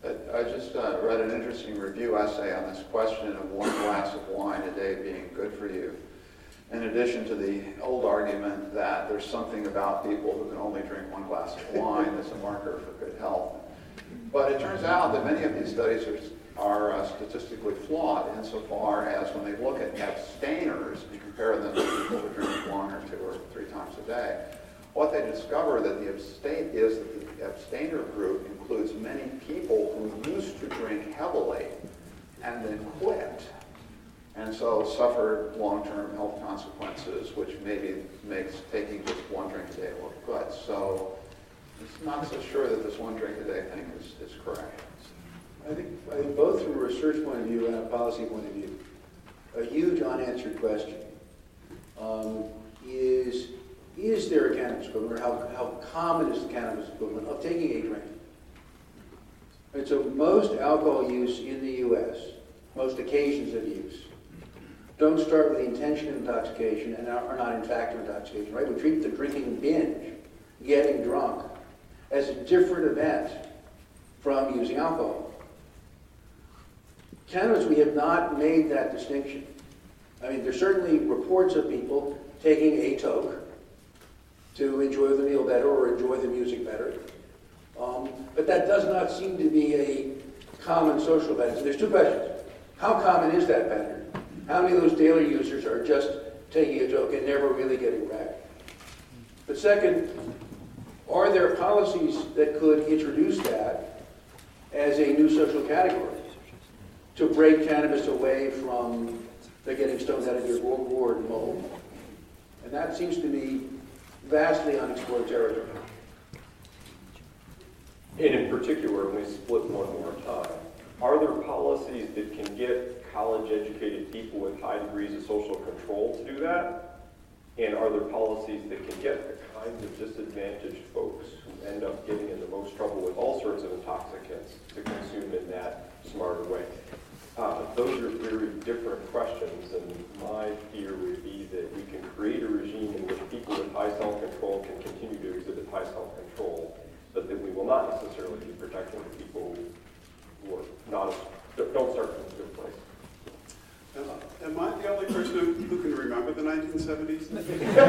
I I just uh, read an interesting review essay on this question of one glass of wine a day being good for you. In addition to the old argument that there's something about people who can only drink one glass of wine that's a marker for good health. But it turns out that many of these studies are, are uh, statistically flawed insofar as when they look at abstainers and compare them to people who drink one or two or three times a day, what they discover that the abstain is that the abstainer group includes many people who used to drink heavily and then quit, and so suffered long-term health consequences, which maybe makes taking just one drink a day look good. So it's not so sure that this one drink a day thing is, is correct. I think, I think both from a research point of view and a policy point of view, a huge unanswered question um, is, is there a cannabis equivalent, or how, how common is the cannabis equivalent of taking a drink? And so most alcohol use in the U S, most occasions of use, don't start with the intention of intoxication and are not in fact intoxication, right? We treat the drinking binge, getting drunk, as a different event from using alcohol. Cannabis, we have not made that distinction. I mean, there's certainly reports of people taking a toke to enjoy the meal better or enjoy the music better. Um, but that does not seem to be a common social pattern. So there's two questions. How common is that pattern? How many of those daily users are just taking a toke and never really getting wrecked? But second, are there policies that could introduce that as a new social category to break cannabis away from the getting stoned out of your gourd mold? And that seems to be vastly unexplored territory. And in particular, when we split one more time, are there policies that can get college-educated people with high degrees of social control to do that? And are there policies that can get the kinds of disadvantaged folks who end up getting in the most trouble with all sorts of intoxicants to consume in that smarter way? Uh, those are very different questions, and my fear would be that we can create a regime in which people with high self-control can continue to exhibit high self-control, but that we will not necessarily be protecting the people who are not, don't start from a good place. Uh, am I the only person who, who can remember the nineteen seventies? and,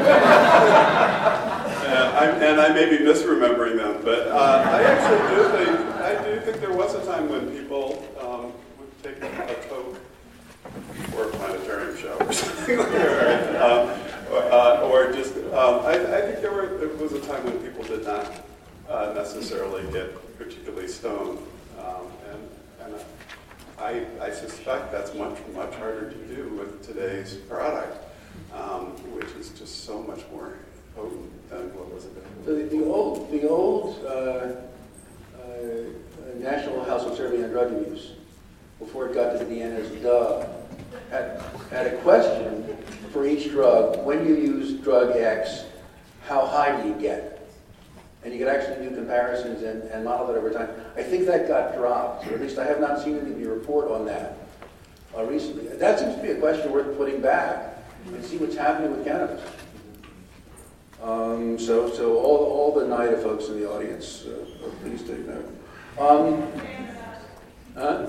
I, and I may be misremembering them, but uh, I actually do think I do think there was a time when people um, would take a, a toke or a planetarium show or something like that, um, or, uh, or just um, I, I think there were there was a time when people did not uh, necessarily get particularly stoned, um, and and. Uh, I, I suspect that's much, much harder to do with today's product, um, which is just so much more potent than what was it? So the, the old, the old uh, uh, National House of Survey on Drug Abuse, before it got to the N S D A, had, had a question for each drug. When you use drug X, how high do you get? And you could actually do comparisons and, and model that over time. I think that got dropped, or at least I have not seen any report on that uh, recently. That seems to be a question worth putting back and see what's happening with cannabis. Um, so, so all, all the NIDA folks in the audience, uh, please take note. Um, huh?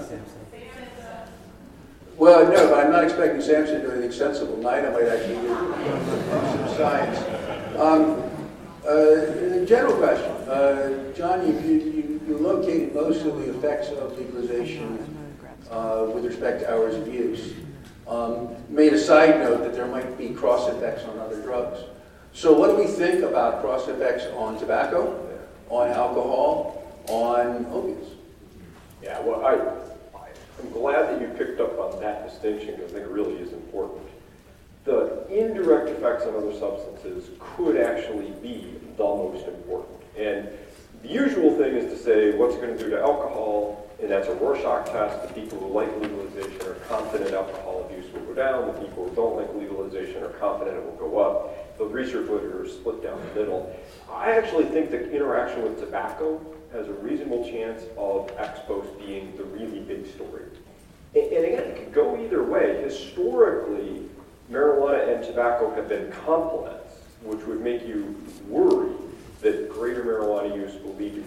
Well, no, but I'm not expecting Samson to do anything sensible. NIDA might actually do some science. Um, Uh, general question. Uh, John, you, you, you located most of the effects of legalization uh, with respect to hours of use. Um, made a side note that there might be cross effects on other drugs. So what do we think about cross effects on tobacco, on alcohol, on opiates? Yeah, well, I, I'm glad that you picked up on that distinction because I think it really is important. The indirect effects on other substances could actually be the most important. And the usual thing is to say, what's it going to do to alcohol? And that's a Rorschach test. The people who like legalization are confident alcohol abuse will go down. The people who don't like legalization are confident it will go up. The research literature is split down the middle. I actually think the interaction with tobacco has a reasonable chance of X post being the really big story. And, and again, it could go either way. Historically, marijuana and tobacco have been complements, which would make you worry that greater marijuana use will lead to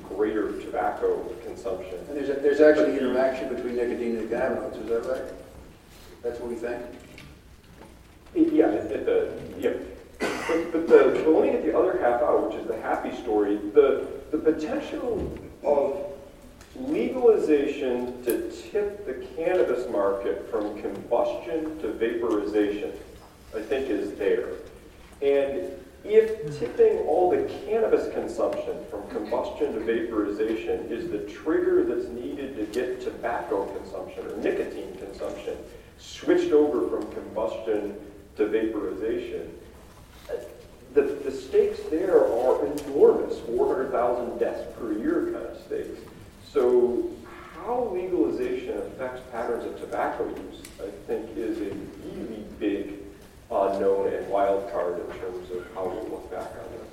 greater tobacco consumption. And there's, a, there's actually interaction between nicotine and cannabinoids, is that right? That's what we think? Yeah, at, at the, yeah. But, but, the, but let me get the other half out, which is the happy story. The, the potential of legalization to tip the cannabis market from combustion to vaporization, I think, is there. And if tipping all the cannabis consumption from combustion to vaporization is the trigger that's needed to get tobacco consumption or nicotine consumption switched over from combustion to vaporization, the, the stakes there are enormous, four hundred thousand deaths per year kind of stakes. So how legalization affects patterns of tobacco use, I think, is a really big unknown and wild card in terms of how we look back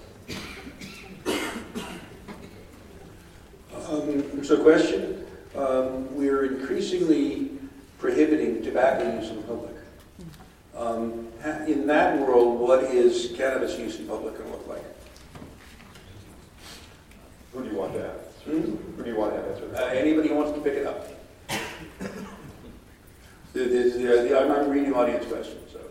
on this. Um, so question, um, we're increasingly prohibiting tobacco use in public. Um, in that world, what is cannabis use in public going to look like? Who do you want to have? Hmm? Who do you want to have answer that? Uh, anybody who wants to pick it up. the, the, the, the, I'm, I'm reading audience questions, so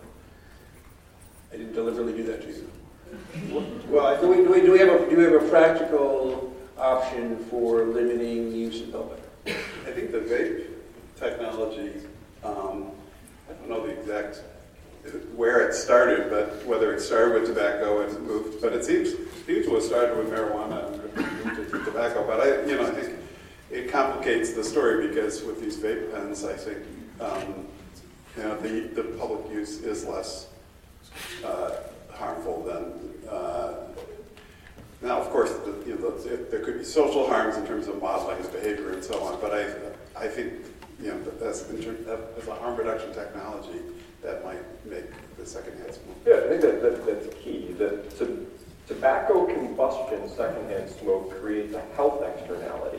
I didn't deliberately do that to you. Well, I, do, we, do, we, do, we have a, do we have a practical option for limiting use in public? I think the vape technology, um, I don't know the exact where it started, but whether it started with tobacco and moved, but it seems seems to have started with marijuana and moved to tobacco. But I, you know, I think it complicates the story because with these vape pens, I think um, you know the the public use is less uh, harmful than. Uh, now, of course, the, you know, it, there could be social harms in terms of modeling his behavior and so on. But I I think you know as, as a harm reduction technology, that might make the secondhand smoke. Yeah, I think that, that that's key. That to, tobacco combustion secondhand smoke creates a health externality.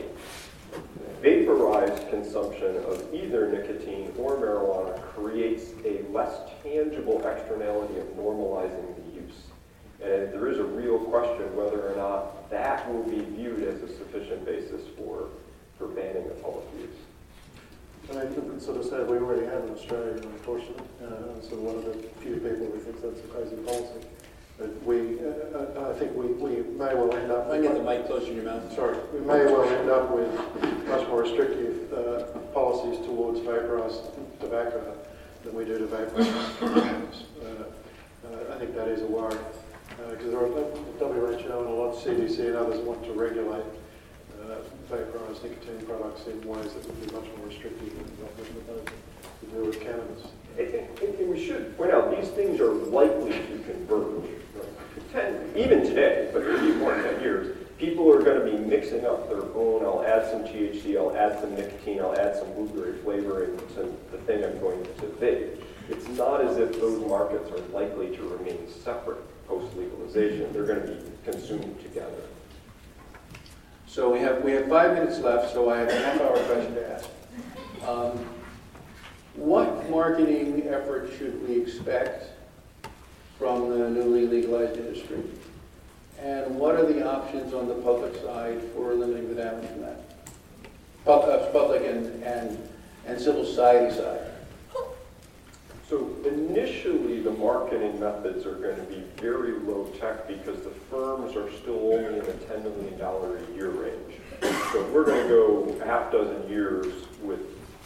Vaporized consumption of either nicotine or marijuana creates a less tangible externality of normalizing the use. And there is a real question whether or not that will be viewed as a sufficient basis for, for banning the public use. And I could sort of say we already have in Australia, unfortunately, uh, and so one of the few people who thinks that's a crazy policy. But we, uh, I think we, we may well end up... I get the mic closer to your mouth. Sorry. We may well end up with much more restrictive uh, policies towards vaporized tobacco than we do to vaporized cannabis. Uh, uh, I think that is a worry. Because uh, W H O and a lot of C D C and others want to regulate uh, vaporized nicotine products in ways that would be much more restrictive than what we're proposing to do with cannabis. And, and, and we should point out, these things are likely to converge. Right? Ten, even today, but maybe more than ten years, people are going to be mixing up their own, I'll add some T H C, I'll add some nicotine, I'll add some blueberry flavoring to the thing I'm going to vape. It's not as if those markets are likely to remain separate post-legalization. They're going to be consumed together. So we have we have five minutes left, so I have a half-hour question to ask. Um, what marketing effort should we expect from the newly legalized industry? And what are the options on the public side for limiting the damage from that? Pub, uh, public and, and, and civil society side. So initially, the marketing methods are going to be very low tech because the firms are still only in the ten million dollars a year range. So we're going to go a half dozen years with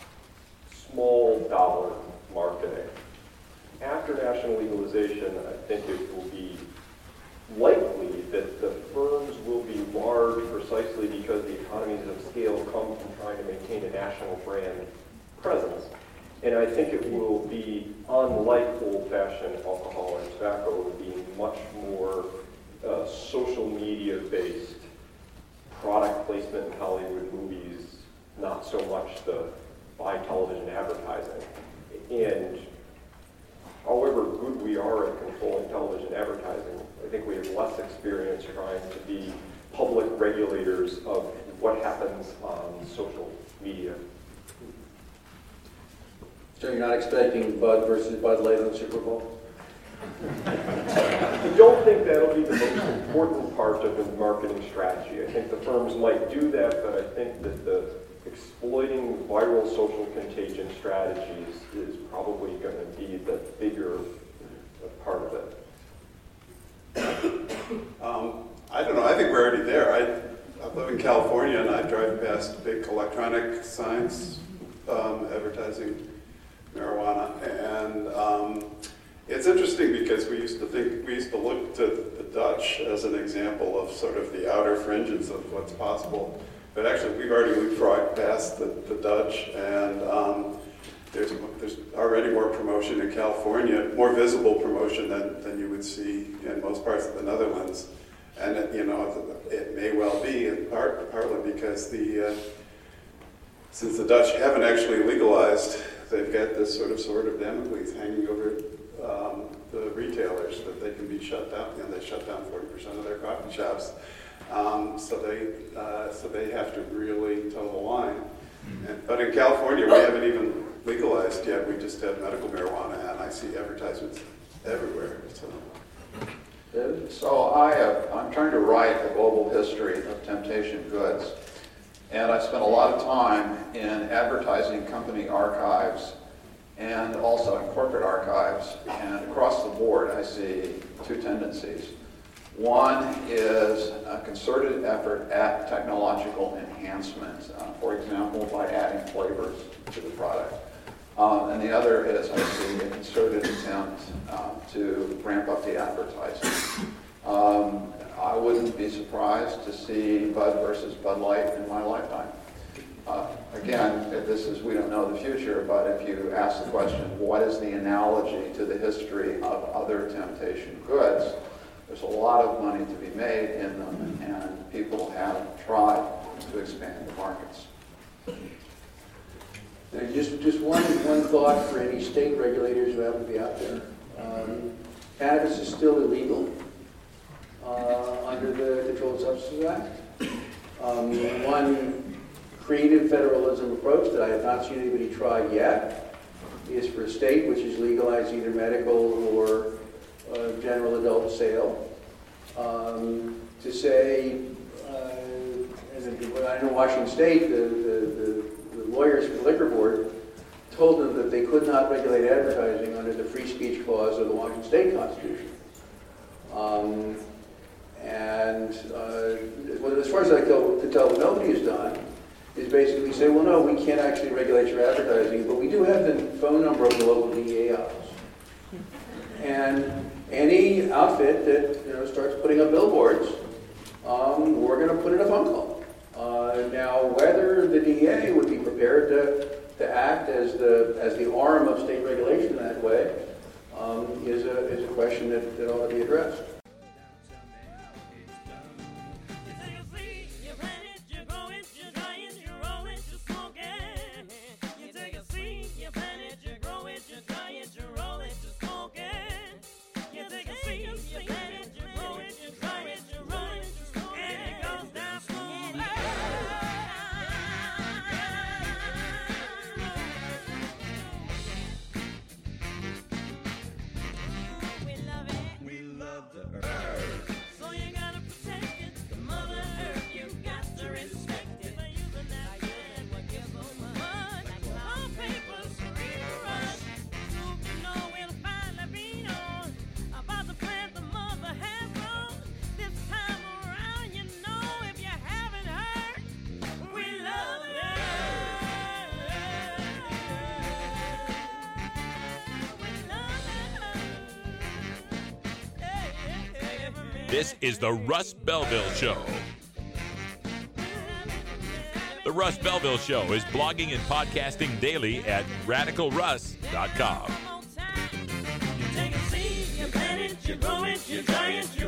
small dollar marketing. After national legalization, I think it will be likely that the firms will be large precisely because the economies of scale come from trying to maintain a national brand presence. And I think it will be, unlike old-fashioned alcohol and tobacco, it will be much more uh, social media-based product placement in Hollywood movies, not so much the buy television advertising. And however good we are at controlling television advertising, I think we have less experience trying to be public regulators of what happens on social media. So you're not expecting Bud versus Bud Light on the Super Bowl? I don't think that'll be the most important part of the marketing strategy. I think the firms might do that, but I think that the exploiting viral social contagion strategies is probably going to be the bigger part of it. Um, I don't know. I think we're already there. I, I live in California, and I drive past big electronic signs um, advertising marijuana, and um, it's interesting because we used to think we used to look to the Dutch as an example of sort of the outer fringes of what's possible, but actually we've already leapfrogged past the, the Dutch, and um, there's there's already more promotion in California, more visible promotion than, than you would see in most parts of the Netherlands, and it, you know it, it may well be in part partly because the uh, since the Dutch haven't actually legalized, they've got this sort of sword of Damocles hanging over um, the retailers that they can be shut down. You know, they shut down forty percent of their coffee shops, um, so they uh, so they have to really toe the line. And, but in California, we haven't even legalized yet. We just have medical marijuana, and I see advertisements everywhere. So, so I have, I'm trying to write a global history of temptation goods, and I spent a lot of time in advertising company archives and also in corporate archives, and across the board I see two tendencies. One is a concerted effort at technological enhancement, uh, for example, by adding flavors to the product. Um, and the other is, I see, a concerted attempt uh, to ramp up the advertising. Um, I wouldn't be surprised to see Bud versus Bud Light in my lifetime. Uh, again, this is, we don't know the future, but if you ask the question, what is the analogy to the history of other temptation goods? There's a lot of money to be made in them, and people have tried to expand the markets. Now, just just one one thought for any state regulators who happen to be out there. Um, cannabis is still illegal uh, under the Controlled Substances Act. Um, one creative federalism approach that I have not seen anybody try yet is for a state which is legalized either medical or uh, general adult sale, um, to say, uh, and I know Washington State, the, the, the, the lawyers for the liquor board told them that they could not regulate advertising under the free speech clause of the Washington State Constitution. Um, and uh, well, as far as I can tell, what nobody has done is basically say, well, no, we can't actually regulate your advertising, but we do have the phone number of the local D E A office. And any outfit that you know starts putting up billboards, um, we're going to put in a phone call. Uh, now, whether the D E A would be prepared to, to act as the as the arm of state regulation that way um, is a is a question that, that ought to be addressed. This is the Russ Belville Show. The Russ Belville Show is blogging and podcasting daily at radical russ dot com. You take a seed, you plant it, you grow it, you dry it, you